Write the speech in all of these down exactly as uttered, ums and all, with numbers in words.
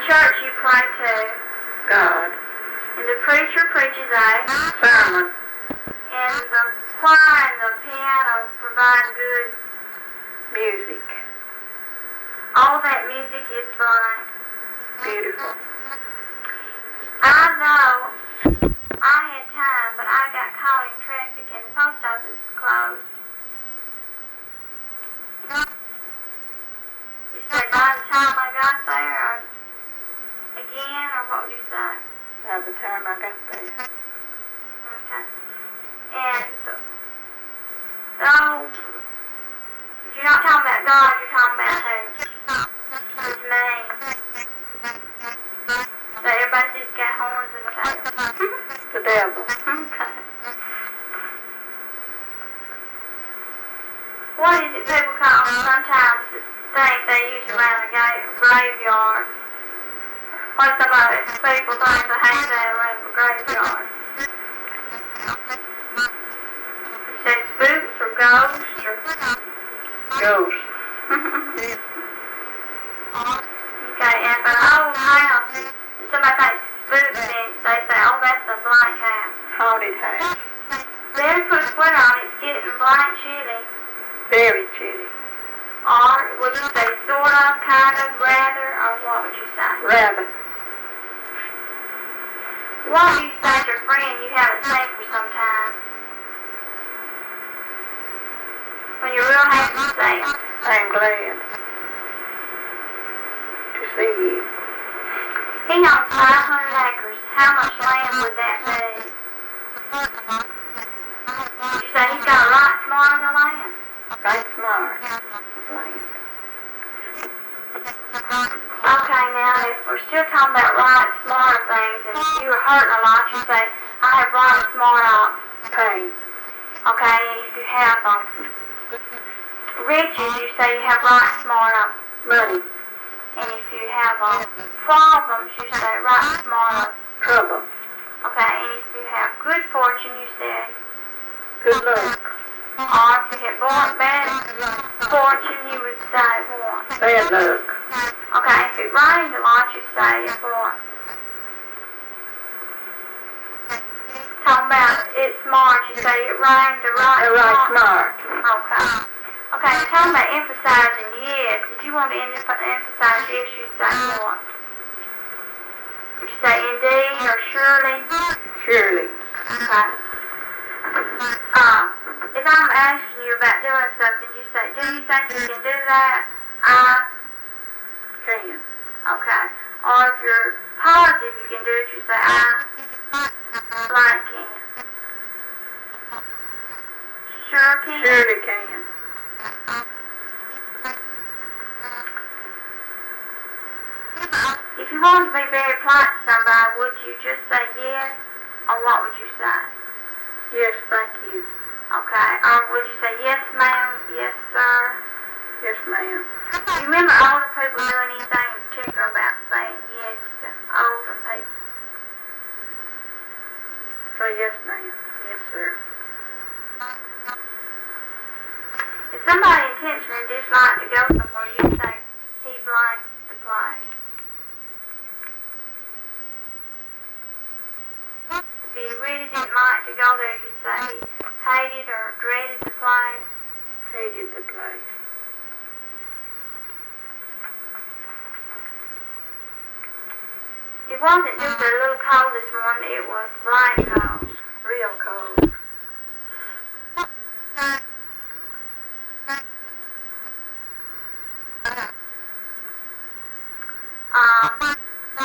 church you pray to? God. And the preacher preaches a sermon. And the choir and the piano provide good music. All that music is fun. Beautiful. I know I had time, but I got caught in traffic and the post office is closed. You said by the time I got there, or again, or what would you say? By the time I got there. Okay. And, so, if you're not talking about God, you're talking about who? It's me. So everybody says got horns in the tail. The devil. Okay. What is it people call sometimes the thing they use around a ga- graveyard? What is somebody people think they hang that around the graveyard? You say spooks or ghosts or Ghosts. okay, and if an old house, if somebody thinks spooks in, they say, oh, that's a blank house. Haunted house. Then put a split on it, it's getting blank chilly. Very chilly. Or would you say sort of, kind of, rather, or what would you say? Rather. What do you say to a friend you haven't seen for some time? When you're real happy to see them. I am glad to see you. He owns five hundred acres. How much land would that be? You say he's got a right smart of the land. Right smart. Land. Okay, now if we're still talking about right smart things and you were hurting a lot, you say, I have right smart of Pain. okay, and if you have um, riches, you say you have right smart of Money. and if you have um, problems, you say right smart of Trouble. okay, and if you have good fortune, you say, Good luck. or if you have born bad fortune, you would say what? Bad luck. Okay, if it rains a lot, you say it's what? Talking about it's March, you say it rained a right Right smart. smart. Okay. Okay, talking about emphasizing yes. If you want to em- emphasize yes, you say what? Would you say indeed or surely? Surely. Okay. Uh, if I'm asking you about doing something, you say, do you think you can do that? I Can. Okay. Or if you're positive you can do it, you say, I blank can. Sure can? Surely can. If you wanted to be very polite to somebody, would you just say yes? Or what would you say? Yes, thank you. Okay. Or would you say yes, ma'am, yes, sir? Yes, ma'am. You remember older people doing anything in particular about saying yes to older people? Say yes, ma'am. Yes, sir. If somebody intentionally disliked to go somewhere, you say he blanked the place. If he really didn't like to go there, you say he hated or dreaded the place. Hated the place. It wasn't just a little cold this morning, it was blank cold. Real cold. Um,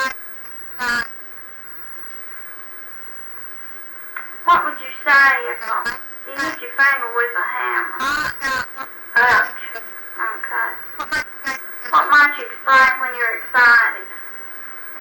what would you say if uh, you hit your finger with a hammer? Ouch. Okay. What might you explain when you're excited?